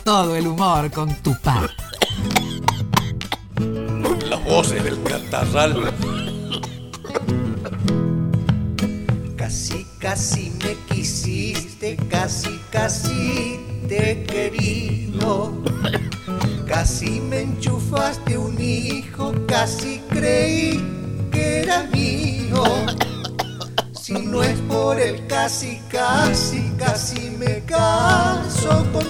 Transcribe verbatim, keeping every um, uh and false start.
todo el humor con Tupá. Las voces del catarral. Casi, casi me quisiste, casi, casi te he querido. Casi me enchufaste un hijo, casi creí que era mío. Si no es por el casi, casi, casi me caso con